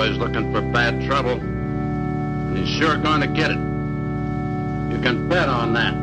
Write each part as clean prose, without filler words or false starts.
boy's looking for bad trouble, and he's sure going to get it. You can bet on that.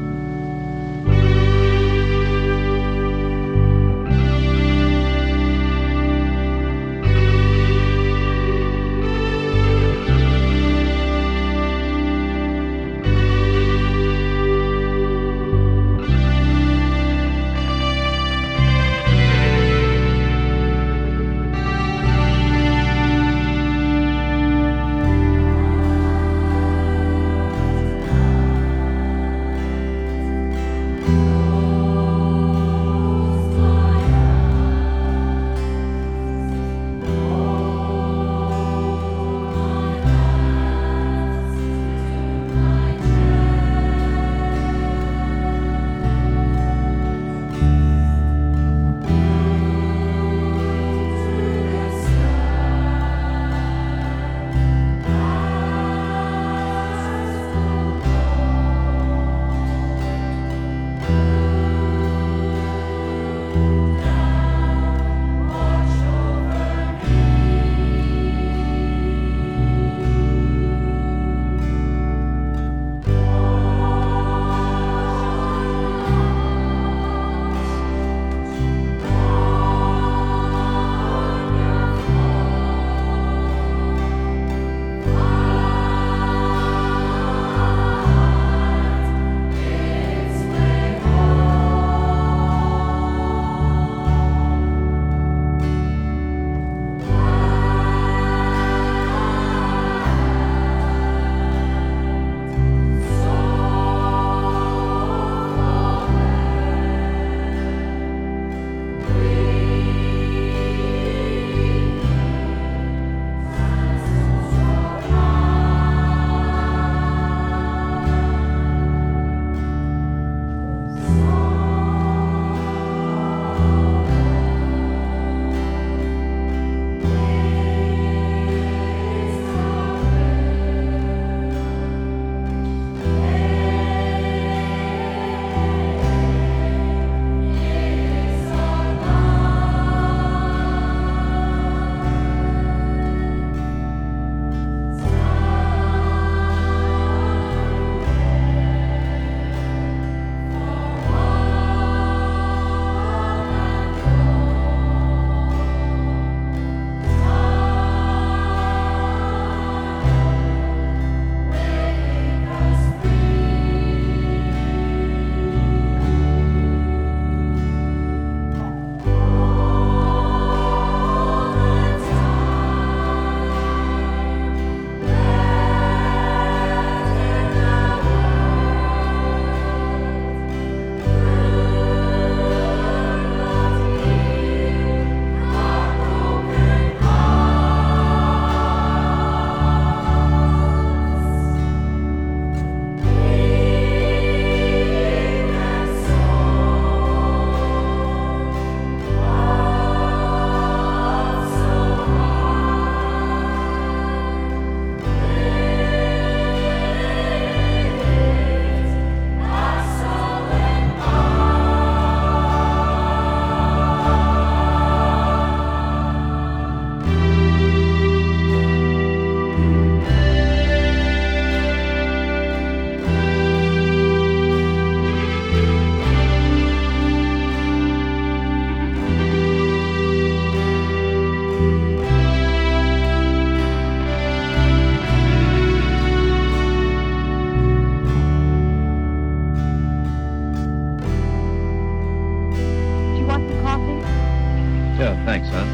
Thanks, son.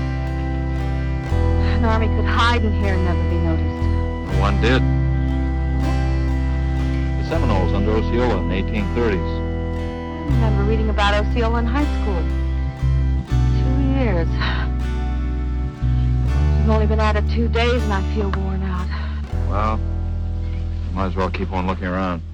An army could hide in here and never be noticed. One did. The Seminoles under Osceola in the 1830s. I remember reading about Osceola in high school. 2 years. I've only been at it 2 days and I feel worn out. Well, might as well keep on looking around.